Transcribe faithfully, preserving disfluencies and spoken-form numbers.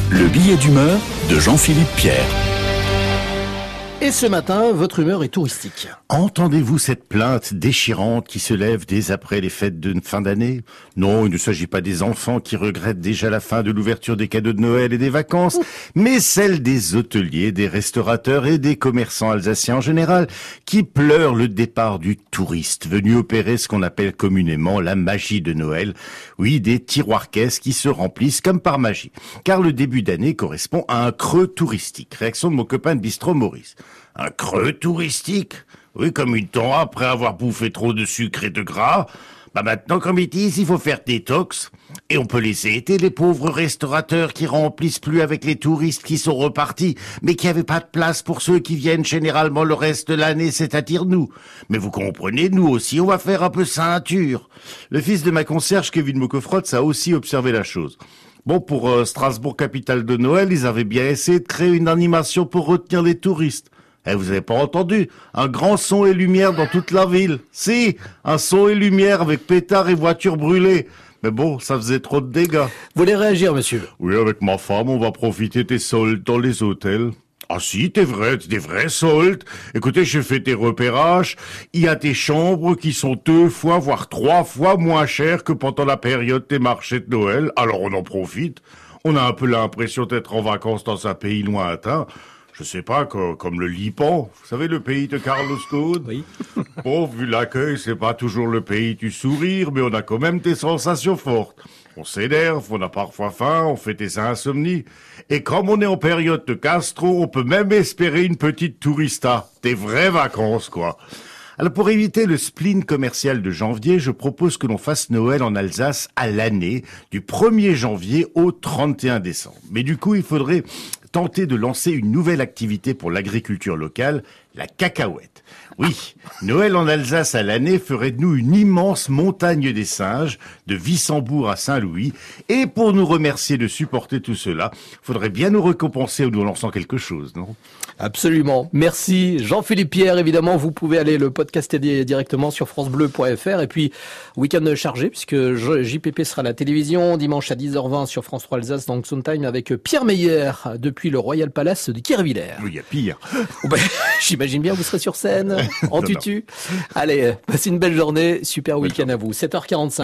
Le billet d'humeur de Jean-Philippe Pierre. Et ce matin, votre humeur est touristique. Entendez-vous cette plainte déchirante qui se lève dès après les fêtes de fin d'année? Non, il ne s'agit pas des enfants qui regrettent déjà la fin de l'ouverture des cadeaux de Noël et des vacances, mais celle des hôteliers, des restaurateurs et des commerçants alsaciens en général, qui pleurent le départ du touriste venu opérer ce qu'on appelle communément la magie de Noël. Oui, des tiroirs-caisses qui se remplissent comme par magie. Car le début d'année correspond à un creux touristique. Réaction de mon copain de bistrot Maurice. Un creux touristique? Oui, comme une temps après avoir bouffé trop de sucre et de gras. Bah maintenant, comme ils disent, il faut faire détox. Et on peut laisser été les pauvres restaurateurs qui remplissent plus avec les touristes qui sont repartis, mais qui n'avaient pas de place pour ceux qui viennent généralement le reste de l'année, c'est-à-dire nous. Mais vous comprenez, nous aussi, on va faire un peu ceinture. Le fils de ma concierge, Kevin Mocofrotz, a aussi observé la chose. Bon, pour euh, Strasbourg, capitale de Noël, ils avaient bien essayé de créer une animation pour retenir les touristes. Eh, vous avez pas entendu? Un grand son et lumière dans toute la ville. Si, un son et lumière avec pétards et voitures brûlées. Mais bon, ça faisait trop de dégâts. Vous voulez réagir, monsieur? Oui, avec ma femme, on va profiter des soldes dans les hôtels. Ah si, t'es vrai, des vrais soldes. Écoutez, j'ai fait des repérages. Il y a des chambres qui sont deux fois, voire trois fois moins chères que pendant la période des marchés de Noël. Alors on en profite. On a un peu l'impression d'être en vacances dans un pays lointain. Je sais pas, comme, comme le Liban. Vous savez, le pays de Carlos Ghosn. Oui. Bon, vu l'accueil, c'est pas toujours le pays du sourire, mais on a quand même des sensations fortes. On s'énerve, on a parfois faim, on fait des insomnies. Et comme on est en période de gastro, on peut même espérer une petite tourista. Des vraies vacances, quoi. Alors pour éviter le spleen commercial de janvier, je propose que l'on fasse Noël en Alsace à l'année, du premier janvier au trente et un décembre. Mais du coup, il faudrait tenter de lancer une nouvelle activité pour l'agriculture locale, la cacahuète. Oui, Noël en Alsace à l'année ferait de nous une immense montagne des singes, de Wissembourg à Saint-Louis. Et pour nous remercier de supporter tout cela, faudrait bien nous récompenser en nous lançant quelque chose, non? Absolument. Merci Jean-Philippe Pierre. Évidemment, vous pouvez aller le podcaster directement sur francebleu point f r. Et puis, week-end chargé, puisque J P P sera à la télévision dimanche à dix heures vingt sur France trois Alsace dans Sondheim avec Pierre Meyer depuis le Royal Palace de Kirchwiller. Oui, il y a pire. Ben, j'imagine bien, vous serez sur scène, en tutu. Allez, passez une belle journée. Super week-end à vous. sept heures quarante-cinq.